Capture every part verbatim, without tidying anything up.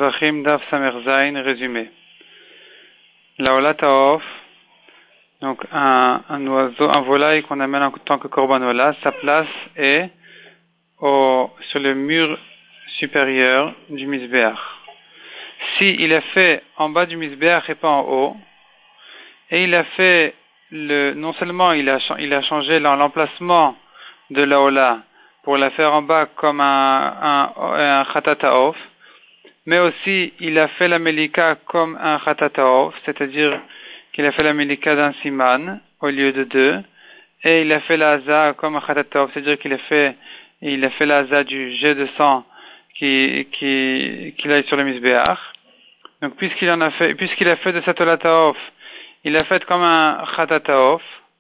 Zvachim Daf Samerzain, résumé. La Olat Haof, donc un, un oiseau, un volaille qu'on amène en tant que Korban Ola, sa place est au, sur le mur supérieur du Mizbeach. Si il est fait en bas du Mizbeach et pas en haut, et il a fait le, non seulement il a, il a changé l'emplacement de la Ola pour la faire en bas comme un, un, un Khatat Haof, mais aussi il a fait la Melika comme un Khatat Haof, c'est-à-dire qu'il a fait la Melika d'un Siman au lieu de deux, et il a fait la Haza comme un Khatat Haof, c'est-à-dire qu'il a fait, il a fait la Haza du jet de sang qui, qui, qu'il a sur le Mizbeach. Donc puisqu'il en a fait, puisqu'il a fait de cette Olat Haof, il a fait comme un Khatat Haof.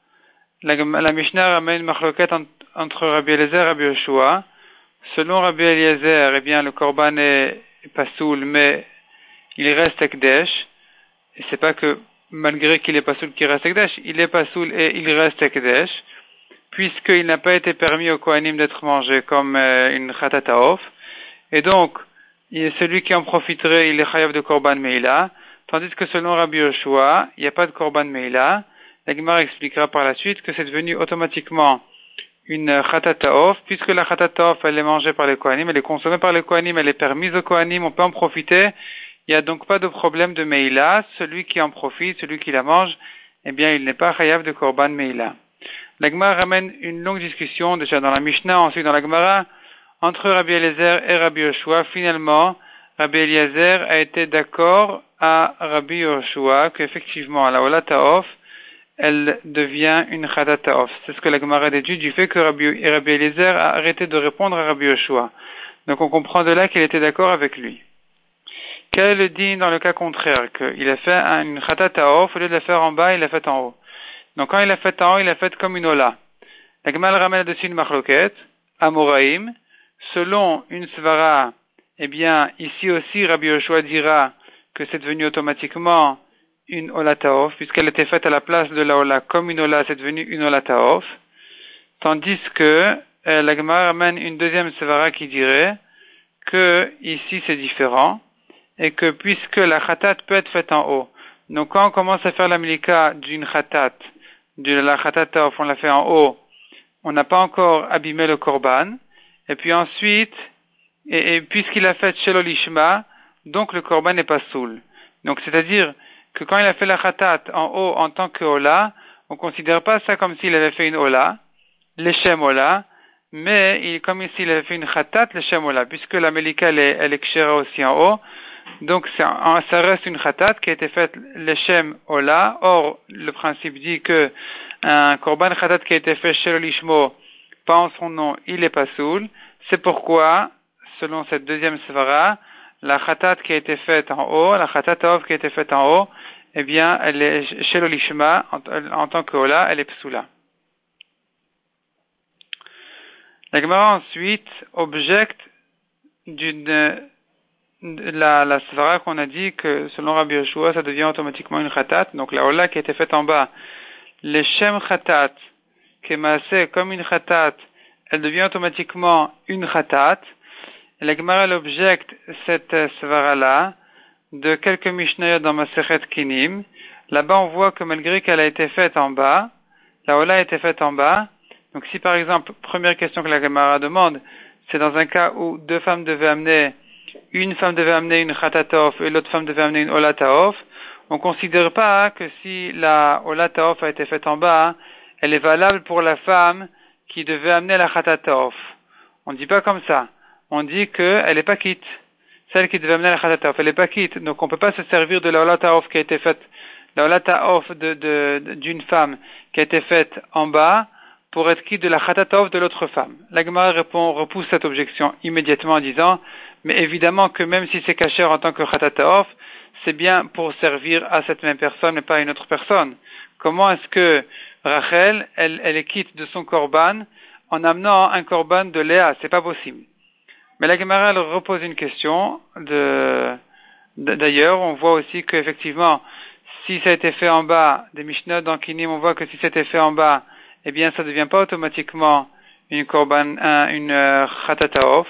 La, la Mishnah ramène une machloket entre Rabbi Eliezer et Rabbi Yoshua. Selon Rabbi Eliezer, eh bien, le korban est pas soul, mais il reste ekdesh. Et c'est pas que, malgré qu'il est pas soul, qu'il reste ekdesh, il est pas soul et il reste ekdesh, puisqu'il n'a pas été permis au Kohanim d'être mangé comme euh, une Khatat Haof. Et donc, il est celui qui en profiterait, il est chayav de korban meila. Tandis que selon Rabbi Yoshua, il n'y a pas de korban meila. La Gemara expliquera par la suite que c'est devenu automatiquement une Khatat Haof, puisque la Khatat Haof, elle est mangée par les Kohanim, elle est consommée par les Kohanim, elle est permise aux Kohanim, on peut en profiter. Il n'y a donc pas de problème de meila. Celui qui en profite, celui qui la mange, eh bien, il n'est pas chayav de korban meila. La Gemara ramène une longue discussion, déjà dans la Mishnah, ensuite dans la Gemara, entre Rabbi Eliezer et Rabbi Yoshua. Finalement, Rabbi Eliezer a été d'accord à Rabbi Yoshua qu'effectivement, la Olat Haof, elle devient une Khatat Haof. C'est ce que la Gemara déduit du fait que Rabbi, Rabbi Eliezer a arrêté de répondre à Rabbi Yoshua. Donc on comprend de là qu'il était d'accord avec lui. Quel est le din dans le cas contraire? Qu'il a fait une Khatat Haof, au lieu de la faire en bas, il l'a fait en haut. Donc quand il l'a fait en haut, il l'a fait comme une Ola. La Gemara ramène dessus une machloket, Amoraïm. Selon une Svara, eh bien, ici aussi, Rabbi Yoshua dira que c'est devenu automatiquement une Olat Haof, puisqu'elle était faite à la place de la Ola comme une Ola, c'est devenu une Olat Haof. Tandis que euh, la Gemara ramène une deuxième Svara qui dirait que ici c'est différent, et que puisque la Khatat peut être faite en haut, donc quand on commence à faire la Melika d'une Khatat, de la Khatat Haof, on l'a fait en haut, on n'a pas encore abîmé le Korban, et puis ensuite, et, et puisqu'il a fait Shelo Lishma, donc le Korban n'est pas soul. Donc c'est-à-dire que quand il a fait la Khatat en haut en tant que Ola, on ne considère pas ça comme s'il avait fait une Ola, l'Eshem Ola, mais il, comme ici il avait fait une Khatat, l'Eshem Ola, puisque la Melika elle est, elle est Kshera aussi en haut, donc ça, ça reste une Khatat qui a été faite l'Eshem Ola. Or, le principe dit que un Korban Khatat qui a été fait Shelo Lishmo, pas en son nom, il est pas soul. C'est pourquoi, selon cette deuxième svara, la Khatat qui a été faite en haut, la Khatat Haof qui a été faite en haut, eh bien, elle est Shelo Lishma, en, en tant que Ola, elle est psoula. La Gemara ensuite objecte d'une, la, la svara qu'on a dit que, selon Rabbi Yoshua, ça devient automatiquement une Khatat. Donc, la Ola qui a été faite en bas, le Shem Khatat, qui est massé comme une Khatat, elle devient automatiquement une Khatat. Et la Gemara objecte cette svara-là de quelques Mishnayot dans Masechet Kinim. Là-bas, on voit que malgré qu'elle a été faite en bas, la Ola a été faite en bas. Donc si par exemple, première question que la Gemara demande, c'est dans un cas où deux femmes devaient amener, une femme devait amener une Khatat Haof et l'autre femme devait amener une Olat Haof, on ne considère pas que si la Olat Haof a été faite en bas, elle est valable pour la femme qui devait amener la Khatat Haof. On ne dit pas comme ça. On dit qu'elle n'est pas quitte. Celle qui devait amener la Khatat Haof, elle n'est pas quitte. Donc on ne peut pas se servir de la Olat Haof qui a été faite, la Olat Haof de, de, de, d'une femme qui a été faite en bas pour être quitte de la Khatat Haof de l'autre femme. La Gemara répond, repousse cette objection immédiatement en disant, mais évidemment que même si c'est caché en tant que Khatat Haof, c'est bien pour servir à cette même personne mais pas à une autre personne. Comment est-ce que Rachel, elle, elle est quitte de son korban en amenant un korban de Léa? C'est pas possible. Mais la Gemara, elle repose une question. De, d'ailleurs, on voit aussi qu'effectivement, si ça a été fait en bas, des Mishnah dans Kinim, on voit que si ça a été fait en bas, eh bien, ça ne devient pas automatiquement une korban, un, une uh, Khatat Haof.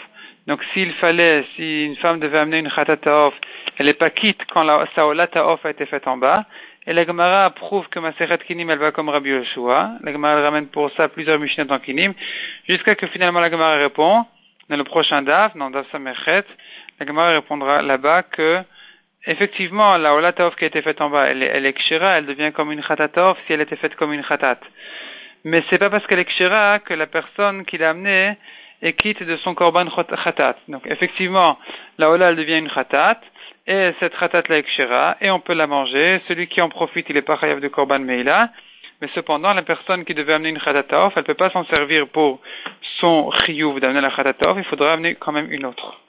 Donc s'il fallait, si une femme devait amener une Khatat Off, elle n'est pas quitte quand la Saolat Off a été faite en bas, et la Gemara prouve que Masechet Kinim elle va comme Rabbi Yoshua. La Gemara ramène pour ça plusieurs Mishnah dans Kinim, jusqu'à que finalement la Gemara répond, dans le prochain Daf, dans Daf Samechet, la Gemara répondra là-bas que effectivement, la Olat Off qui a été faite en bas, elle, elle est kshira, elle devient comme une Khatat Off si elle était faite comme une Khatat. Mais c'est pas parce qu'elle est kshira que la personne qui l'a amenée est quitte de son korban Khatat. Donc effectivement, la Ola elle devient une Khatat, et cette Khatat la est kshira, et on peut la manger. Celui qui en profite, il est pas chayav de korban meila. Mais cependant, la personne qui devait amener une Khatat Off, elle peut pas s'en servir pour son chiyuv d'amener la Khatat Off, il faudra amener quand même une autre.